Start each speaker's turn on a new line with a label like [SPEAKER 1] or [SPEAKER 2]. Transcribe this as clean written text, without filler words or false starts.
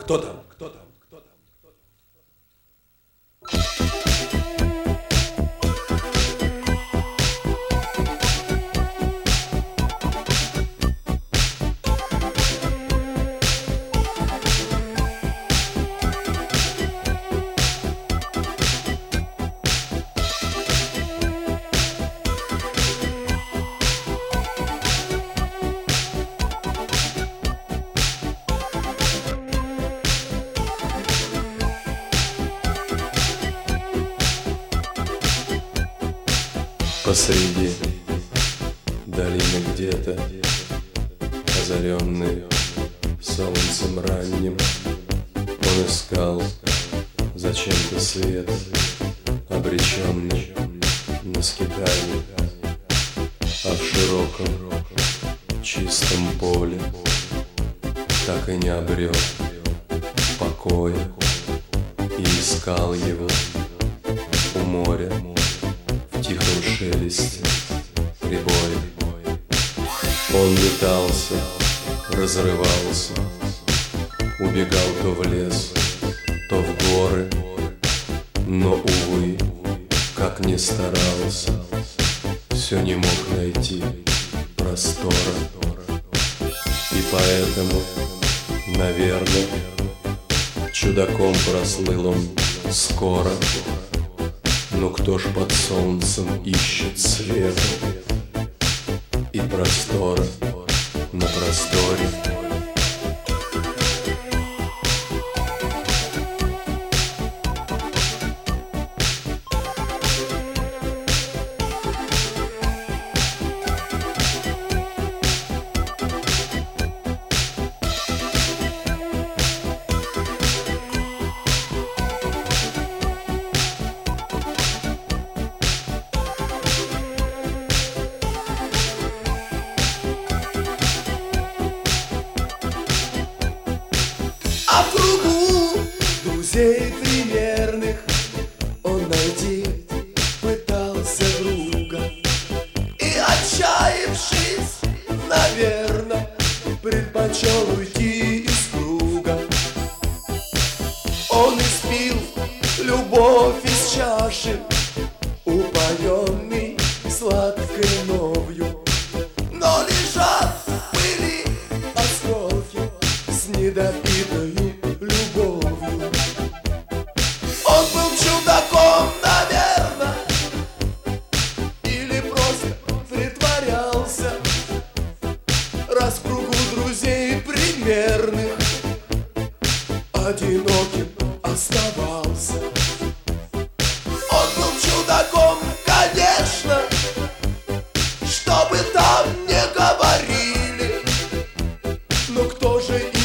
[SPEAKER 1] Кто там? Кто там?
[SPEAKER 2] Посреди долины где-то, озаренный солнцем ранним, он искал зачем-то свет, обреченный на скитание. А в широком чистом поле так и не обрел покоя и искал его у моря в тихом шелесте прибоя. Он метался, разрывался, убегал то в лес, то в горы, но, увы, как ни старался, все не мог найти простора. И поэтому, наверное, чудаком прослыл он скоро. Но кто ж под солнцем ищет света и простора на просторе?
[SPEAKER 3] А в кругу друзей примерных он найти пытался друга. И, отчаявшись, наверно, предпочел уйти из круга. Он испил любовь из чаши, упоенный сладкой новью. Но лежат в пыли осколки с недопитою любовью. Он был чудаком, наверно, или просто притворялся, раз в кругу друзей примерных одиноким оставался. Он был чудаком, конечно, что бы там не говорили, но кто же